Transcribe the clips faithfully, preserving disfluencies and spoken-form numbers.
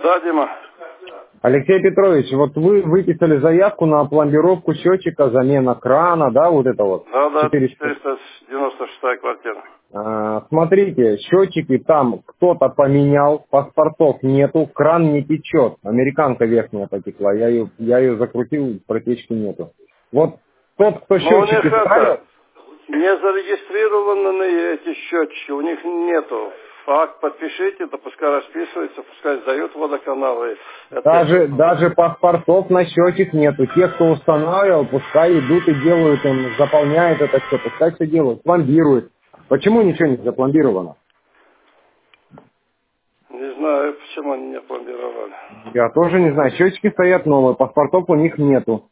Да, Дима. Алексей Петрович, вот вы выписали заявку на пломбировку счетчика, замена крана, да, вот это вот, Да, да, четыреста. четыреста девяносто шестая квартира. А, смотрите, счетчики там кто-то поменял, паспортов нету, кран не течет, американка верхняя потекла, я ее, я ее закрутил, протечки нету. Вот тот, кто Но у них счетчики ставил, это, не зарегистрированы эти счетчики, у них нету. Факт подпишите, да пускай расписывается, пускай сдают водоканалы. Это я даже, чувствую. даже паспортов на счетчик нету. Те, кто устанавливал, пускай идут и делают, им заполняют это все, пускай все делают, пломбируют. Почему ничего не запломбировано? Не знаю, почему они не пломбировали. Я тоже не знаю. Счетчики стоят новые, паспортов у них нету.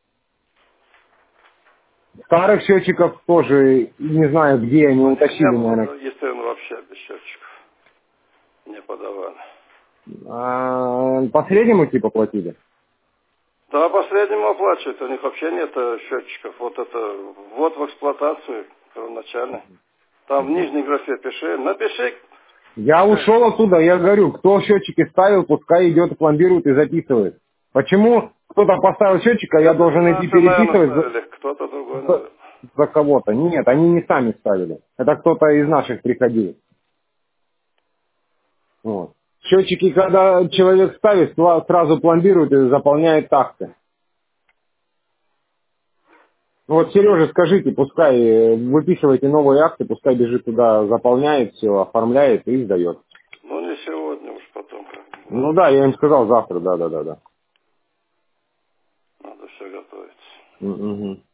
Старых счетчиков тоже не знаю, где они У них не утащили, было наверное. зарегистрировано вообще без счетчиков. Не подавали. А, по среднему типа платили? Да, последнему оплачивают, у них вообще нет э, счетчиков. Вот это, вот в эксплуатацию первоначально. Там в нижней графе пиши, напиши. Я ушел оттуда, я говорю, кто счетчики ставил, пускай идет и пломбирует и записывает. Почему кто-то поставил счетчик, а я Это не должен идти наши, наверное, переписывать за, ставили, кто-то другой, за- наверное. за кого-то? Нет, они не сами ставили. Это кто-то из наших приходил. Вот. Счетчики, когда человек ставит, сла- сразу пломбирует и заполняет таксы. Ну вот Сереже скажите, пускай э, выписывайте новые акты, пускай бежит туда, заполняет все, оформляет и сдает. Ну, не сегодня, уж потом как. Ну Надо, да, я им сказал завтра, да, да, да, да. надо все готовить. М, мгм.